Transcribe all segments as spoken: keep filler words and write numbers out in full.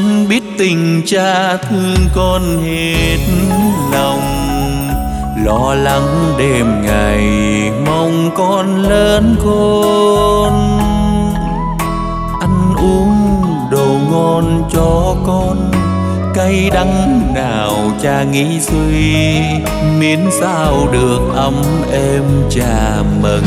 Con biết tình cha thương con hết lòng, lo lắng đêm ngày mong con lớn khôn. Ăn uống đồ ngon cho con, cay đắng nào cha nghĩ suy, miễn sao được ấm êm cha mừng.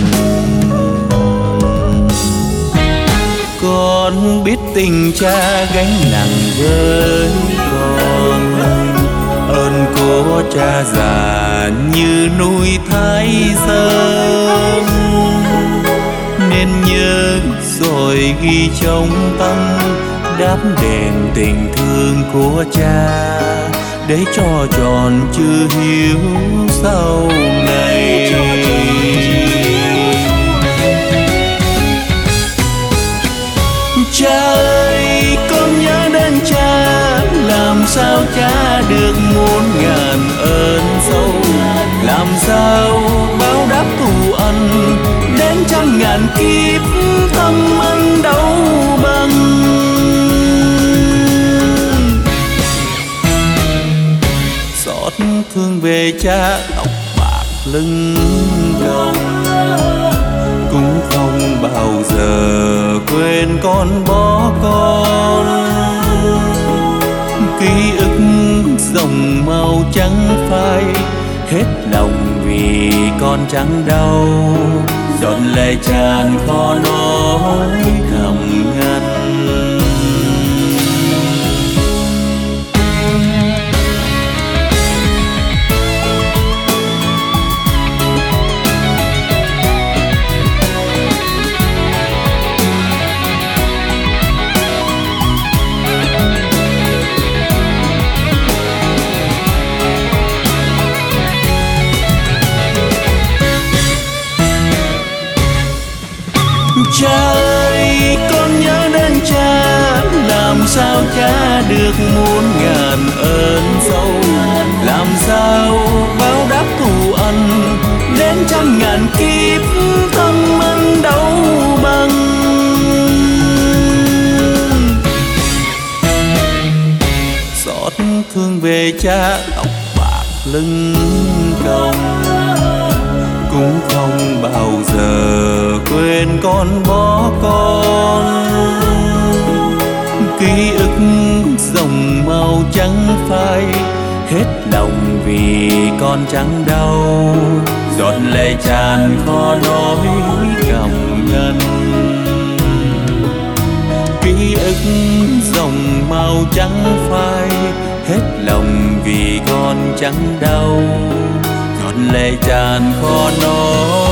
Con biết tình cha gánh nặng với con, ơn của cha già như núi Thái Sơn, nên nhớ rồi ghi trong tâm, đáp đền tình thương của cha, để cho tròn chữ hiếu sau này. Cha ơi, con nhớ đến cha, làm sao cha được muôn ngàn ơn sâu, làm sao báo đáp thù ân, đến trăm ngàn kiếp thâm ân đâu bằng. Xót thương về cha tóc bạc lưng còng, cũng không bao giờ quên con bỏ con. Ký ức dòng màu trắng phai, hết lòng vì con chẳng đau, giọt lệ tràn khó nói thầm ngăn. Cha ơi, con nhớ đến cha, làm sao cha được muôn ngàn ơn sâu, làm sao báo đáp thù ân, đến trăm ngàn kiếp thâm ân đâu bằng. Xót thương về cha tóc bạc lưng còng, cũng không bao giờ quên con bỏ con. Ký ức dòng màu trắng phai, hết lòng vì con chẳng đau, giọt lệ tràn khó nói cảm ngân. Ký ức dòng màu trắng phai, hết lòng vì con chẳng đau, giọt lệ tràn khó nói